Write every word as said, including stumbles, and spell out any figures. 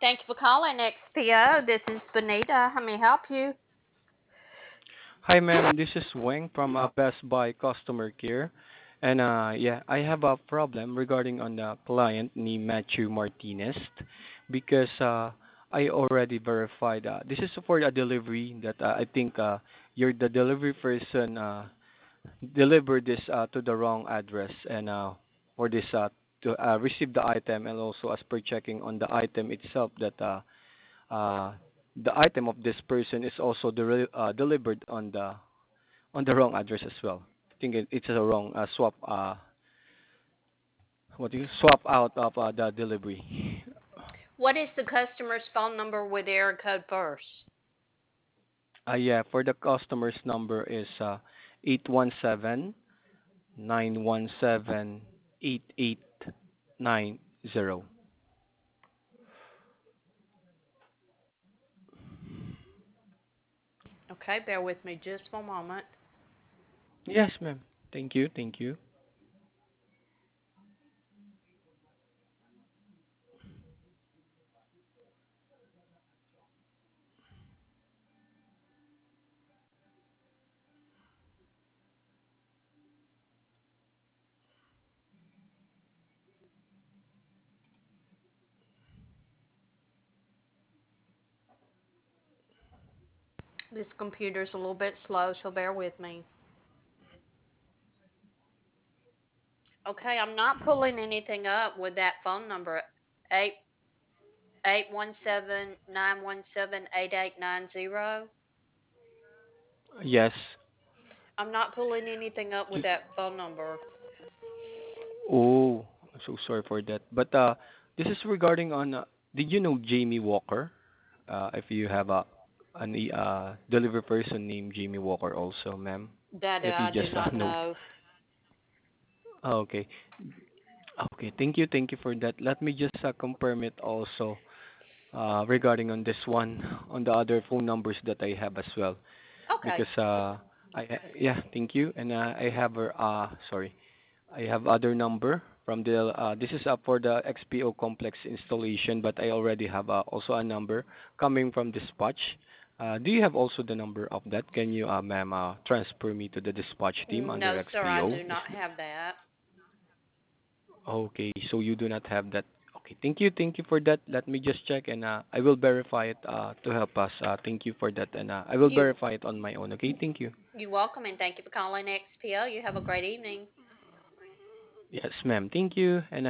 Thank you for calling X P O. This is Benita. How may I help you? Hi, ma'am. This is Wang from uh, Best Buy Customer Care. And uh, yeah, I have a problem regarding on the client named Matthew Martinez because uh, I already verified. Uh, this is for a delivery that uh, I think uh, you're the delivery person uh, delivered this uh, to the wrong address and uh, for this uh, to uh, receive the item and also as per checking on the item itself that uh, uh, the item of this person is also de- uh, delivered on the on the wrong address as well. I think it, it's a wrong uh, swap. Uh, what do you swap out of uh, the delivery? What is the customer's phone number with error code first? Uh, yeah, for the customer's number is uh, eight one seven nine one seven eight eight nine zero. Okay, bear with me just one moment. Yes, ma'am. Thank you. Thank you. This computer's a little bit slow, so bear with me. Okay, I'm not pulling anything up with that phone number. Eight eight one seven nine one seven eight eight nine zero. Yes. I'm not pulling anything up with Ju- that phone number. Oh, I'm so sorry for that. But uh, this is regarding on. Uh, did you know Jamie Walker? Uh, if you have a an e- uh delivery person named Jamie Walker also, ma'am. That If you I do just uh, not know. know. Oh, okay. Okay. Thank you. Thank you for that. Let me just uh, confirm it also uh regarding on this one on the other phone numbers that I have as well Okay. because uh I ha- yeah, thank you. And uh, I have uh uh, sorry. I have other number from the uh this is up for the X P O complex installation, but I already have uh, also a number coming from dispatch. Uh, do you have also the number of that? Can you, uh, ma'am, uh, transfer me to the dispatch team under No, sir, I X P O? do Is not have that. okay, so you do not have that. Okay, thank you, thank you for that. Let me just check and uh, I will verify it uh, to help us. Uh, thank you for that, and uh, I will You verify it on my own. Okay, thank you. you're welcome and thank you for calling X P O. You have a great evening. Yes, ma'am. Thank you, and